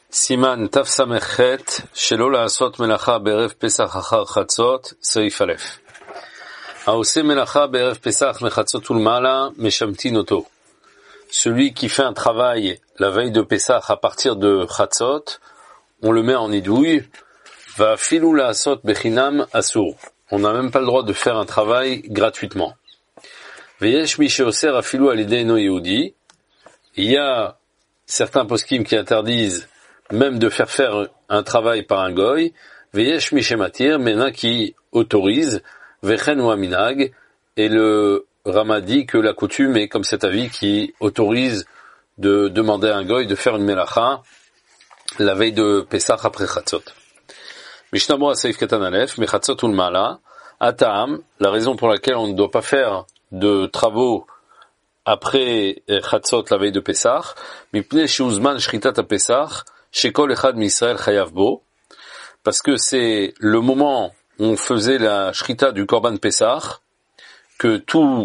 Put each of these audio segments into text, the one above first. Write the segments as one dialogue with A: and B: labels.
A: Siman Taf Samechet, Shelo La'asot Melacha Be'erev Pesach Achar Chatzot, Seif Aleph. Haoseh Melacha Be'erev Pesach Mechatzot Ulmala, Meshamtin Oto. Celui qui fait un travail la veille de Pesach à partir de Chatzot, on le met en idouille. Va Filou La'asot Bechinam Asur. On n'a même pas le droit de faire un travail gratuitement. Veyesh Mi Sheoser Afilu Alidei No Yehudi. Il y a certains poskim qui interdisent même de faire un travail par un goy, veyesh mi shematir, mais il y en a qui autorisent, vechen ou aminag, et le Rama dit que la coutume est comme cet avis qui autorise de demander à un goy de faire une melacha la veille de Pesach après Chatzot. Mishnah Berurah Seif Katan Aleph, Mechatzot Ulmala, Atam, la raison pour laquelle on ne doit pas faire de travaux après Chatzot la veille de Pesach, mipnei sheuzman shritat ha-Pesach, shekol echad mi-Israël chayav bo, parce que c'est le moment où on faisait la shrita du Korban Pesach, que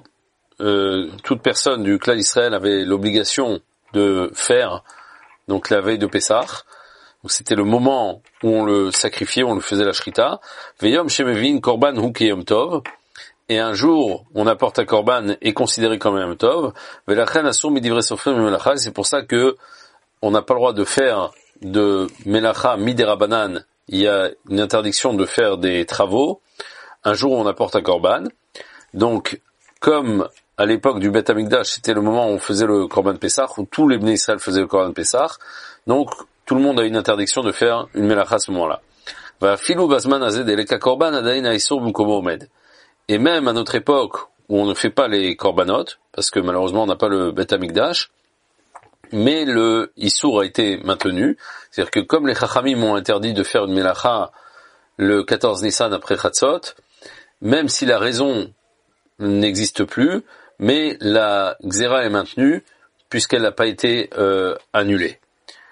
A: toute personne du clan d'Israël avait l'obligation de faire, donc la veille de Pesach. Donc c'était le moment où on le sacrifiait, on le faisait la shrita. Veyom shemevin korban hu kiyom tov. Et un jour, on apporte un korban est considéré comme un yom tov. Velachen asur midivrei sofrim melacha. C'est pour ça que on n'a pas le droit de faire de melacha midérabanan. Il y a une interdiction de faire des travaux. Un jour, on apporte un korban. Donc, comme à l'époque du Beth Amikdash, c'était le moment où on faisait le korban Pesach, où tous les Bnei Israël faisaient le korban Pesach. Donc, tout le monde a une interdiction de faire une melacha à ce moment-là. Va filou bazman azed eleka korban adain aisur b'mkomo omed. Et même à notre époque, où on ne fait pas les korbanot, parce que malheureusement on n'a pas le Beth Amikdash, mais le Issour a été maintenu. C'est-à-dire que comme les Chachamim ont interdit de faire une melacha le 14 Nissan après Chatzot, même si la raison n'existe plus, mais la Xéra est maintenue, puisqu'elle n'a pas été annulée.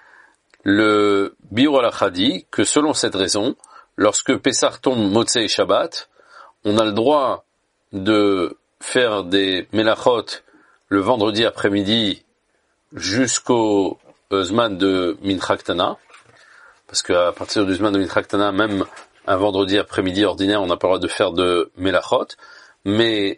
A: Le Biur Halacha dit que selon cette raison, lorsque Pessah tombe Motzei et Shabbat, on a le droit de faire des melachot le vendredi après-midi jusqu'au Zman de Mincha Ktana, parce qu'à partir du Zman de Mincha Ktana, même un vendredi après-midi ordinaire, on n'a pas le droit de faire de melachot, mais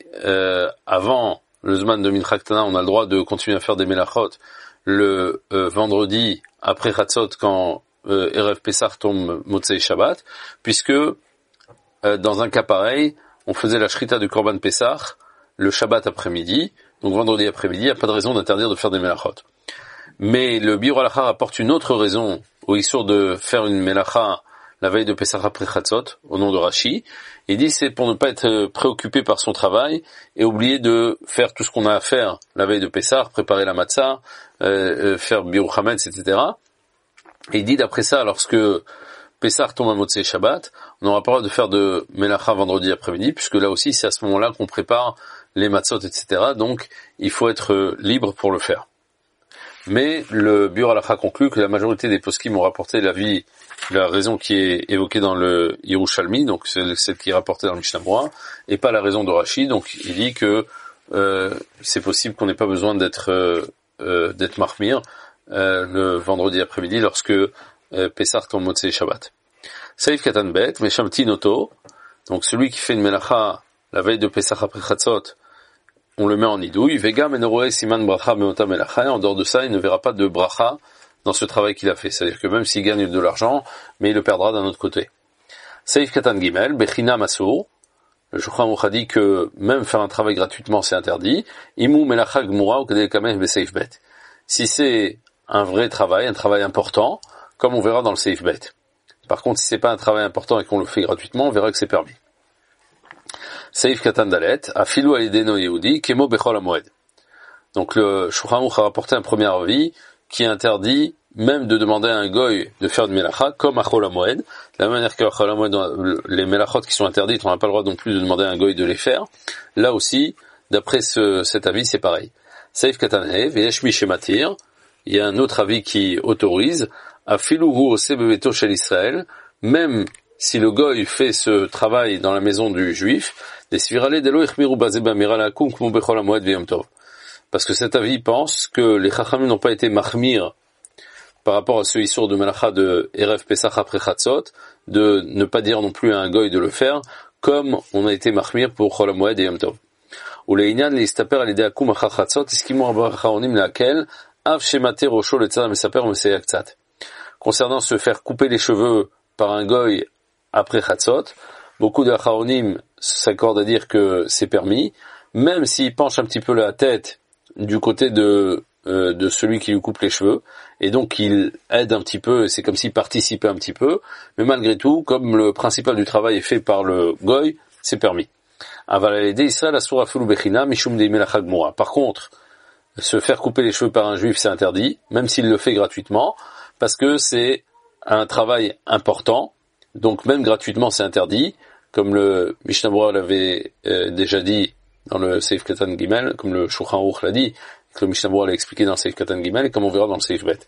A: avant le Zman de Mincha Ktana, on a le droit de continuer à faire des melachot le vendredi après Chatzot quand Erev Pesach tombe Motzei Shabbat, puisque dans un cas pareil, on faisait la shrita du Korban Pesach le Shabbat après-midi, donc vendredi après-midi, il n'y a pas de raison d'interdire de faire des melachot. Mais le Biur Halacha apporte une autre raison au Issour de faire une melacha la veille de Pesach après Chatzot, au nom de Rashi. Il dit c'est pour ne pas être préoccupé par son travail et oublier de faire tout ce qu'on a à faire la veille de Pesach, préparer la matzah, faire Biur Hametz, etc. Et il dit d'après ça, lorsque Pesach tombe à Motzei Shabbat, on n'aura pas le droit de faire de melacha vendredi après-midi, puisque là aussi c'est à ce moment-là qu'on prépare les matzot, etc. Donc il faut être libre pour le faire. Mais le Biur Halacha conclut que la majorité des poskim ont rapporté la raison qui est évoquée dans le Yerushalmi, donc celle qui est rapportée dans le Mishnah Berurah, et pas la raison de Rashi. Donc il dit que c'est possible qu'on n'ait pas besoin d'être mahmir le vendredi après-midi lorsque Pesach tombe Motzei Shabbat. Seif Katan Bet, Meshamtin Oto, donc celui qui fait une melacha la veille de Pesach après Chatzot, on le met en idouille. Vegam enoroe siman bracha meota melacha. En dehors de ça, il ne verra pas de bracha dans ce travail qu'il a fait. C'est-à-dire que même s'il gagne de l'argent, mais il le perdra d'un autre côté. Seif Katan Gimel, Bechinam Asur. Le Shulchan Aruch a dit que même faire un travail gratuitement, c'est interdit. Imu melacha gmura ou kedei kameh beseif bet. Si c'est un vrai travail, un travail important, comme on verra dans le Seif Bet. Par contre, si c'est pas un travail important et qu'on le fait gratuitement, on verra que c'est permis. Seif Katan Dalet, Afilu Alidei No Yehudi, Kemo Bechol HaMoed. Donc le Shulchan Aruch a rapporté un premier avis qui interdit même de demander à un goy de faire une melacha comme à Chol HaMoed. De la même manière qu'à Chol HaMoed, les melachot qui sont interdites, on n'a pas le droit non plus de demander à un goy de les faire. Là aussi, d'après cet avis, c'est pareil. Seif Katan He, Veyesh Mi Shematir. Il y a un autre avis qui autorise Afiluhu Oseh Bebeto Shel Israël, même si le goy fait ce travail dans la maison du juif, parce que cet avis pense que les chachamim n'ont pas été mahmir par rapport à ce Issour de Melacha de Erev Pesach après Chatzot, de ne pas dire non plus à un goy de le faire, comme on a été mahmir pour Chol HaMoed et Yom Tov. Ou le'inyan leistaper al yedei akum achar Chatzot, iskimu rabba charonim lakel, av shemate rosho letzad mesaper meseya ktsat. Concernant se faire couper les cheveux par un goy après Chatzot, beaucoup de charonim s'accordent à dire que c'est permis, même s'il penche un petit peu la tête du côté de celui qui lui coupe les cheveux, et donc il aide un petit peu, c'est comme s'il participait un petit peu, mais malgré tout, comme le principal du travail est fait par le goy, c'est permis. Par contre, se faire couper les cheveux par un juif, c'est interdit, même s'il le fait gratuitement, parce que c'est un travail important, donc même gratuitement c'est interdit, comme le Mishnah Berurah l'avait déjà dit dans le Seif Katan Gimel, comme le Shulchan Aruch l'a dit, que le Mishnah Berurah l'a expliqué dans le Seif Katan Gimel, et comme on verra dans le Seif Bet.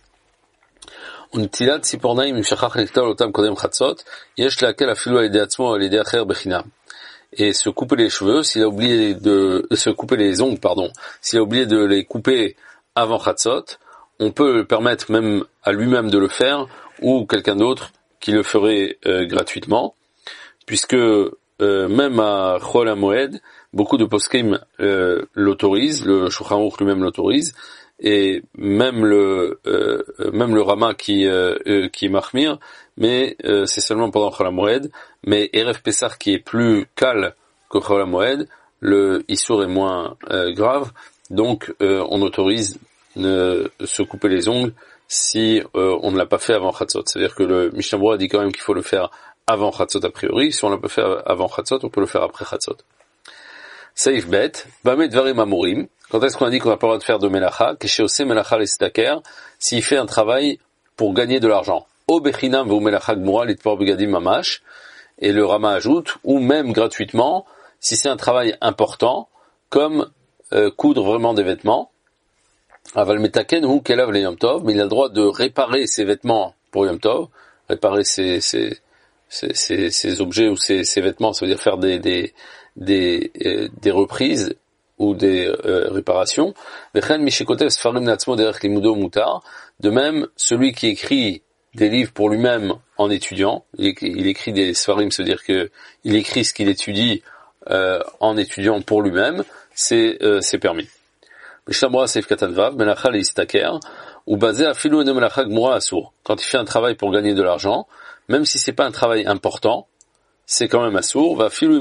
A: Et se couper les cheveux, s'il a oublié de se couper les ongles, s'il a oublié de les couper avant Chatzot, on peut le permettre même à lui-même de le faire, ou quelqu'un d'autre qui le ferait gratuitement, puisque même à Chol HaMoed, beaucoup de poskim l'autorisent, le Shulchan Aruch lui-même l'autorise, et même le Rama qui est mahmir, mais c'est seulement pendant Chol HaMoed, mais Erev Pesach qui est plus calme que Chol HaMoed, le Issour est moins grave, donc on autorise se couper les ongles si on ne l'a pas fait avant Chatzot. C'est-à-dire que le Mishnah Berurah dit quand même qu'il faut le faire avant Chatzot a priori, si on l'a pas fait avant Chatzot, on peut le faire après Chatzot. Seif Bet, Bameh Dvarim Amurim, quand est-ce qu'on a dit qu'on n'a pas le droit de faire de Melacha, Kesheose Melacha Lestaker, s'il fait un travail pour gagner de l'argent. O Bechinam Veu Melacha Gmura Litpor Begadim Mamash, et le Rama ajoute, ou même gratuitement, si c'est un travail important, comme coudre vraiment des vêtements, Aval Metaken ou Kelav le Yom Tov, mais il a le droit de réparer ses vêtements pour Yom Tov, réparer ses objets ou ses vêtements, ça veut dire faire des reprises ou des réparations. De même, celui qui écrit des livres pour lui-même en étudiant, il écrit des sfarim, ça veut dire que il écrit ce qu'il étudie en étudiant pour lui-même, c'est permis. Quand il fait un travail pour gagner de l'argent, même si c'est pas un travail important, c'est quand même assour,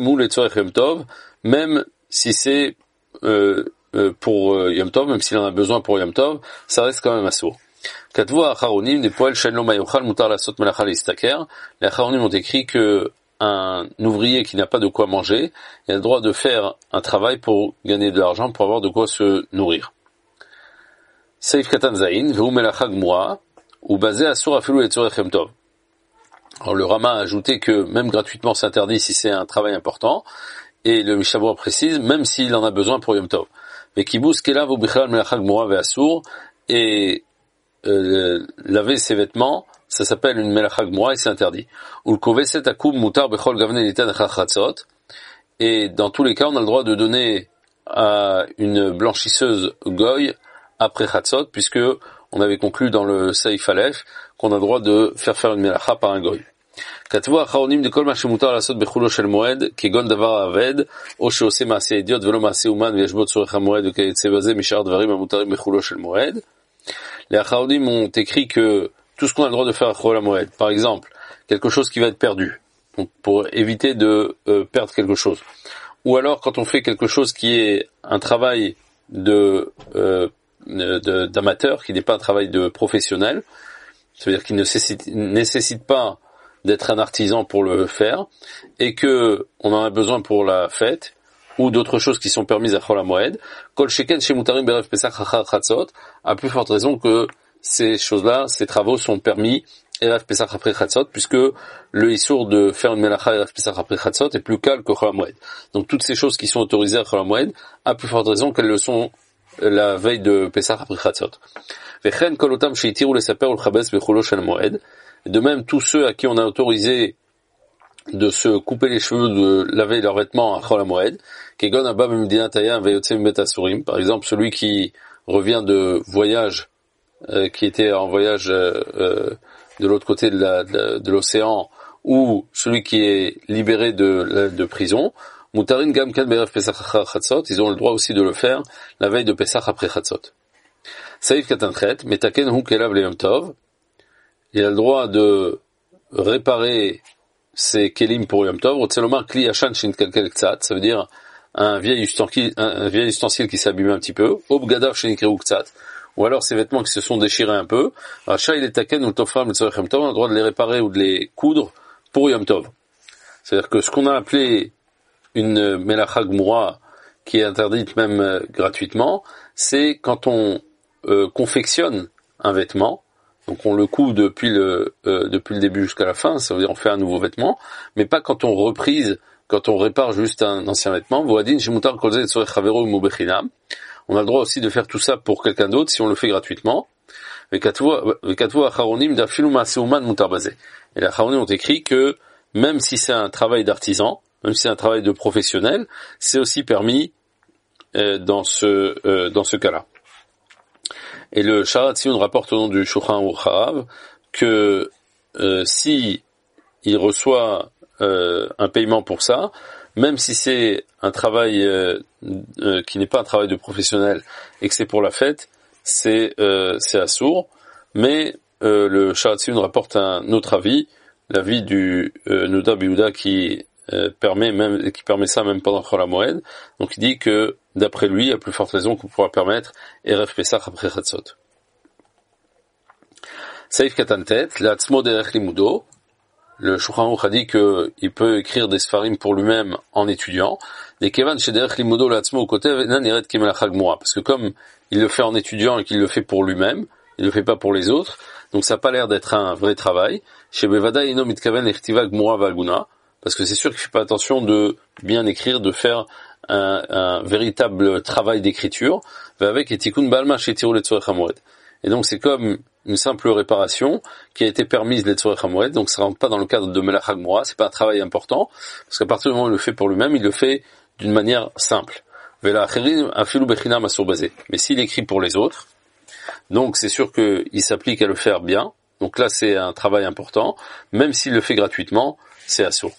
A: même si c'est pour Yom Tov, même s'il en a besoin pour Yom Tov, ça reste quand même assour. Les Acharonim ont écrit que un ouvrier qui n'a pas de quoi manger, il a le droit de faire un travail pour gagner de l'argent, pour avoir de quoi se nourrir. Seif Katan Zayin, Veu Melacha Gmura, ou basé assour afilu letzorech Yom Tov. Alors le Rama a ajouté que même gratuitement c'est interdit si c'est un travail important, et le Mishnah Berurah précise, même s'il en a besoin pour Yom Tov. Mais kibus kelav ou bichlal melacha gmura ve'asur, et laver ses vêtements, ça s'appelle une melacha gmura et c'est interdit. Ou le koveset akum mutar bechol gavne litan chachatzot, et dans tous les cas on a le droit de donner à une blanchisseuse goy après chatzot, puisque on avait conclu dans le Seif Aleph qu'on a le droit de faire une melacha par un goy. כתבו האחרונים לכל מה שמותר לעשות בחולו של מועד, כגון דבר האבד, או שעושה מעשה אידיוט ולא מעשה אומן ויש בו צורך המועד וכיוצא בזה משאר דברים המותרים בחולו של מועד. Les האחרונים ont écrit que tout ce qu'on a le droit de faire à Chol HaMoed, par exemple, quelque chose qui va être perdu, donc pour éviter de perdre quelque chose. Ou alors quand on fait quelque chose qui est un travail d'amateur, qui n'est pas un travail de professionnel, c'est-à-dire qu'il ne nécessite pas d'être un artisan pour le faire, et que on en a besoin pour la fête, ou d'autres choses qui sont permises à Chol HaMoed, Kol Sheken Shemutarim Berev Pesach Achar Chatzot, à plus forte raison que ces choses-là, ces travaux sont permis Erev Pesach après Chatzot, puisque le Issour de faire une Melacha Erev Pesach après Chatzot est plus calme que Chol HaMoed. Donc toutes ces choses qui sont autorisées à Chol HaMoed, à plus forte raison qu'elles le sont la veille de Pesach après Chatzot. Vechen Kol Otam Sheitiru Lesaper Ulchabes Bechulo Shel Moed. De même, tous ceux à qui on a autorisé de se couper les cheveux, de laver leurs vêtements à Chol HaMoed, Kegon Abba B'Medinat Hayam Ve'yotzeh Mi'bet Asurim, par exemple celui qui revient de voyage qui était en voyage de l'autre côté de l'océan, ou celui qui est libéré de prison, Mutarin Gam Kan Be'erev Pesach Achar Chatzot, ils ont le droit aussi de le faire la veille de Pesach après Chatzot. Saïf Katanchet, Metaken Hu Kelav Le Yom Tov, il a le droit de réparer ses kelim pour Yom Tov, Rotzelomar Kli Yashan Shin Kalkel Ktsat, ça veut dire un vieil ustensile qui s'est abîmé un petit peu, Obgadav Shin Ikrehu Ktsat, ou alors ces vêtements qui se sont déchirés un peu, Racha il est taken ou Tofram le Tzorech Yom Tov, on a le droit de les réparer ou de les coudre pour Yom Tov. C'est-à-dire que ce qu'on a appelé une Melacha Gmura, qui est interdite même gratuitement, c'est quand on confectionne un vêtement, donc on le coud depuis le début jusqu'à la fin, ça veut dire on fait un nouveau vêtement, mais pas quand on répare juste un ancien vêtement. On a le droit aussi de faire tout ça pour quelqu'un d'autre si on le fait gratuitement. Et les Acharonim ont écrit que même si c'est un travail d'artisan, même si c'est un travail de professionnel, c'est aussi permis dans ce cas-là. Et le Sharat Tziyun rapporte au nom du Shulchan Aruch Harav que si il reçoit un paiement pour ça, même si c'est un travail qui n'est pas un travail de professionnel et que c'est pour la fête, c'est assourd. Mais le Sharat Tziyun rapporte un autre avis, l'avis du Noda Biyuda qui permet ça même pendant Chol HaMoed. Donc il dit que d'après lui, à plus forte raison qu'on pourra permettre Erev Pesach après Chatzot. Saïf Katantet, l'Atzmo derech limudo, le Shulchan Aruch a dit qu'il peut écrire des sfarim pour lui-même en étudiant. Des kevan chez derech limudo l'Atzmo au côté nan eret kemelacha gmura, parce que comme il le fait en étudiant et qu'il le fait pour lui-même, il le fait pas pour les autres, donc ça n'a pas l'air d'être un vrai travail. Chez Bevada ino mitkaven echtiva gmura valguna, parce que c'est sûr qu'il fait pas attention de bien écrire, de faire un véritable travail d'écriture, avec etikun balma shetiru letzorech hamoed. Et donc c'est comme une simple réparation qui a été permise letzorech hamoed, donc ça rentre pas dans le cadre de melacha gmura, c'est pas un travail important, parce qu'à partir du moment où il le fait pour lui-même, il le fait d'une manière simple. Vela acherim afilu bechinam asur basé. Mais s'il écrit pour les autres, donc c'est sûr qu'il s'applique à le faire bien, donc là c'est un travail important, même s'il le fait gratuitement, c'est assourd.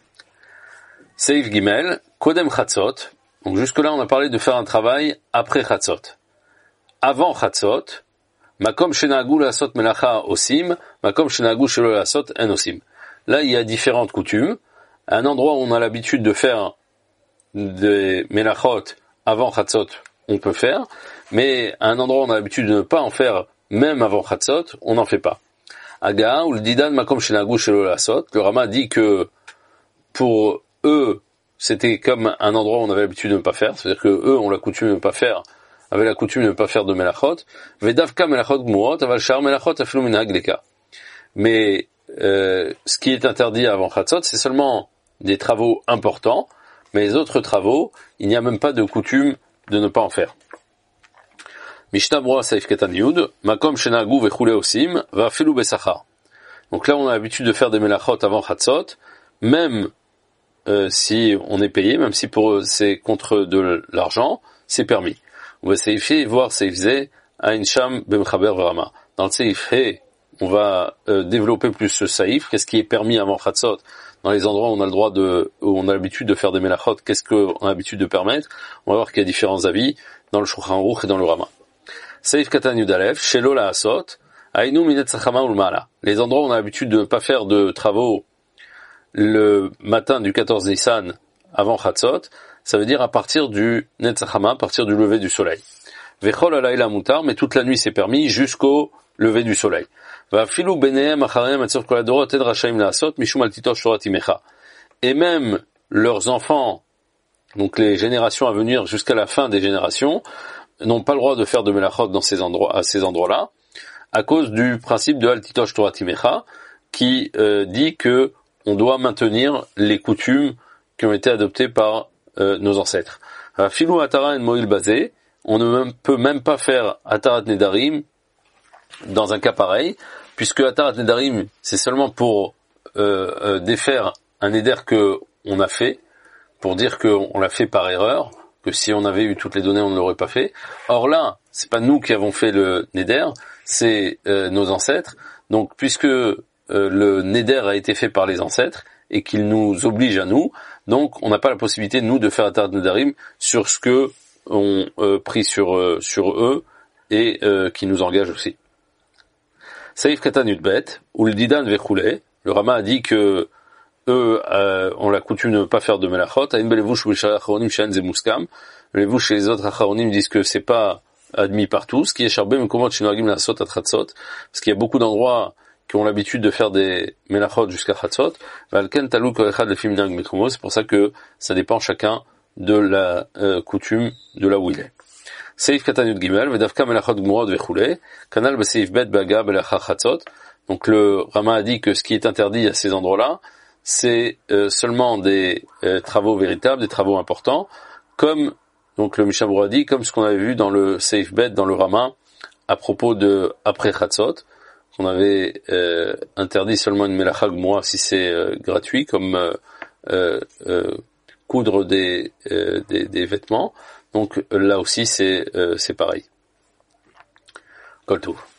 A: Seif Gimel, Kodem Chatzot, donc jusque-là on a parlé de faire un travail après Chatzot. Avant Chatzot, Makom Shenagu Lasot Melacha Osim, Makom Shenagu Shelo Lasot En Osim. Là il y a différentes coutumes. À un endroit où on a l'habitude de faire des Melachot avant Chatzot, on peut faire, mais à un endroit où on a l'habitude de ne pas en faire même avant Chatzot, on n'en fait pas. Aga ou le Didan Makom Shenagu Shelo Lasot, le Rama dit que pour eux, c'était comme un endroit où on avait l'habitude de ne pas faire, c'est-à-dire que eux ont la coutume de ne pas faire, avaient la coutume de ne pas faire de melachot. Vedavka melachot gmuot, aval shar melachot afilu minhag leka. Mais ce qui est interdit avant chatzot, c'est seulement des travaux importants, mais les autres travaux, il n'y a même pas de coutume de ne pas en faire. Mishnah Brura Saif Ketan Yud, makom shenagu vechule osim, va afilu besachar. Donc là, on a l'habitude de faire des melachot avant chatzot, même si on est payé, même si pour eux c'est contre de l'argent, c'est permis. On va séifier, voir séifzé, Ain Sham Bemchaber Verama. Dans le séifé, on va développer plus ce saïf, qu'est-ce qui est permis avant Chatzot, dans les endroits où on a le droit où on a l'habitude de faire des melachot, qu'est-ce qu'on a l'habitude de permettre. On va voir qu'il y a différents avis dans le Shulchan Aruch et dans le Rama. Saïf Katan Yudalef, Shelo La Asot, Ainu Minet Sachama Ulmala. Les endroits où on a l'habitude de ne pas faire de travaux le matin du 14 Nissan avant Chatzot, ça veut dire à partir du Netzachama, à partir du lever du soleil. Vechol alayla mutar, mais toute la nuit c'est permis jusqu'au lever du soleil. Vafilu benehem acharem atzur kol hadorot ed rashaim laasot mishum al titosh Torah timecha. Et même leurs enfants, donc les générations à venir jusqu'à la fin des générations, n'ont pas le droit de faire de melachot dans à ces endroits-là, à cause du principe de al titosh Torah timecha, qui dit que on doit maintenir les coutumes qui ont été adoptées par nos ancêtres. Filou Atara en Moïl Bazé, on ne peut même pas faire Atarat Nedarim dans un cas pareil, puisque Atarat Nedarim, c'est seulement pour défaire un Neder que on a fait, pour dire qu'on l'a fait par erreur, que si on avait eu toutes les données, on ne l'aurait pas fait. Or là, c'est pas nous qui avons fait le Neder, c'est nos ancêtres. Donc, puisque le neder a été fait par les ancêtres et qu'il nous oblige à nous, donc on n'a pas la possibilité, nous, de faire un Tarat Nedarim sur ce que on prie sur eux et qui nous engage aussi. Saïf Katan Yudbet, ou le Didan Vechule, le Rama a dit que eux ont la coutume de ne pas faire de melachot. Les levush chez les autres acharonim disent que c'est pas admis par tous, qui est charbé mekomot shenogim lasot atratzot, parce qu'il y a beaucoup d'endroits qui ont l'habitude de faire des melachot jusqu'à chatzot. Valken talou kol echad lefim minhag mekomo, c'est pour ça que ça dépend chacun de la coutume de là où il est. Seif katan yud gimel vedavka melachot gmurot vechule kanal beseif bet baga belachar chatzot. Donc le Rama a dit que ce qui est interdit à ces endroits-là, c'est seulement des travaux véritables, des travaux importants, comme donc le Mishnah Berurah dit, comme ce qu'on avait vu dans le Seif Bet, dans le Rama, à propos de après Chatzot, qu'on avait interdit seulement une melacha gmura si c'est gratuit, comme coudre des vêtements. Donc là aussi c'est pareil. Kol tov.